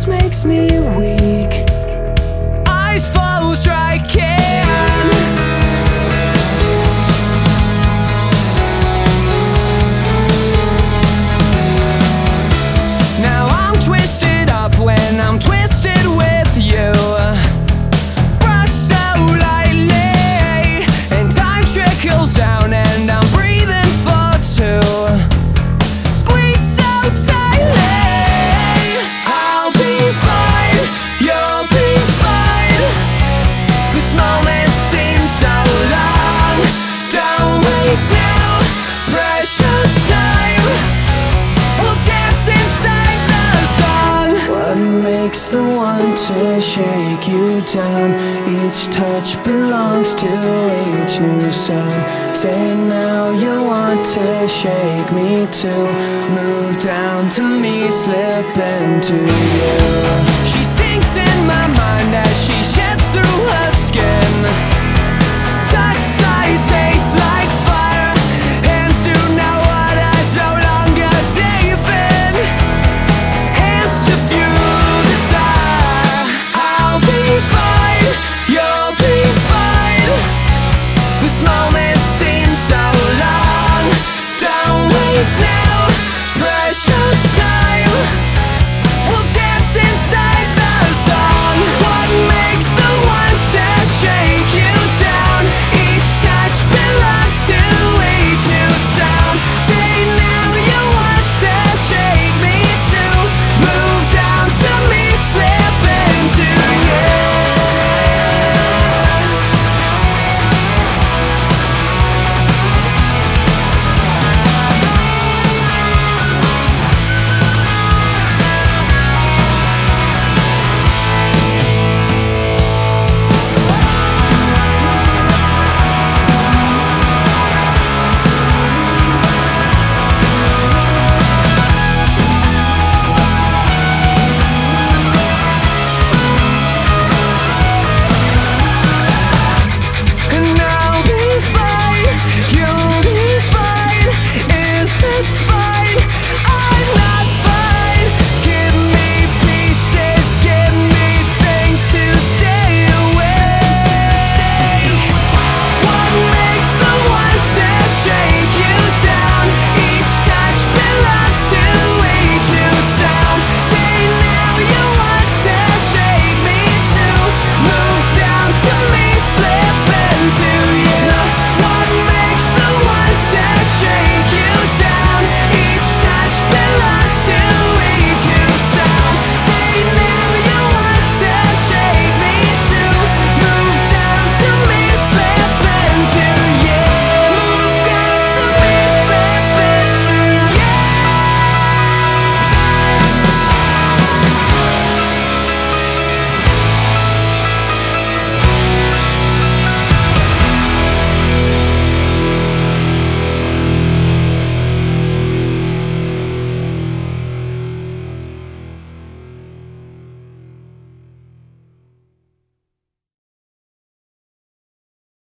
dance makes me weak. Eyes follow striking. Now I'm twisted up when I'm twisted with you. Brush so lightly, and time trickles down, and I'm breathing for two. Squeeze so tightly. I'll be fine, you'll be fine. This moment seems so long. Don't waste now, precious time. We'll dance inside the song. What makes the one to shake you down? Each touch belongs to each new song. Say now you want to shake me too. Move down to me, slip into you. She sinks in my mind as she